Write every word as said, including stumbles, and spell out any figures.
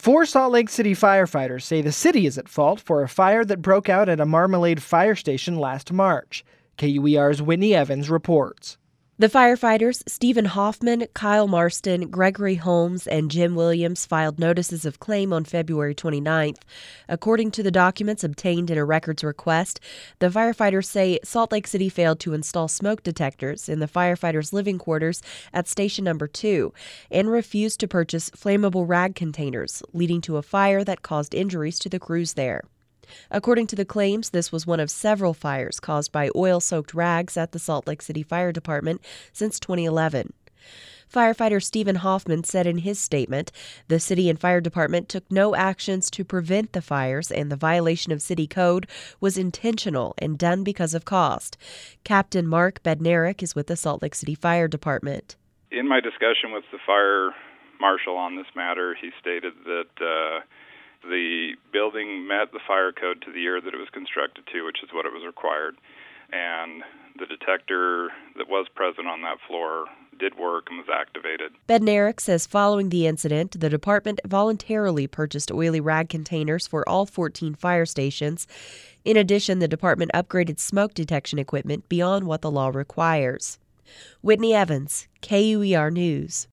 Four Salt Lake City firefighters say the city is at fault for a fire that broke out at a Marmalade fire station last March. K U E R's Whitney Evans reports. The firefighters, Stephen Hoffman, Kyle Marston, Gregory Holmes, and Jim Williams, filed notices of claim on February twenty-ninth. According to the documents obtained in a records request, the firefighters say Salt Lake City failed to install smoke detectors in the firefighters' living quarters at station number two and refused to purchase flammable rag containers, leading to a fire that caused injuries to the crews there. According to the claims, this was one of several fires caused by oil-soaked rags at the Salt Lake City Fire Department since twenty eleven. Firefighter Stephen Hoffman said in his statement, the city and fire department took no actions to prevent the fires and the violation of city code was intentional and done because of cost. Captain Mark Bednarik is with the Salt Lake City Fire Department. In my discussion with the fire marshal on this matter, he stated that uh, the building met the fire code to the year that it was constructed to, which is what it was required. And the detector that was present on that floor did work and was activated. Bednarik says following the incident, the department voluntarily purchased oily rag containers for all fourteen fire stations. In addition, the department upgraded smoke detection equipment beyond what the law requires. Whitney Evans, K U E R News.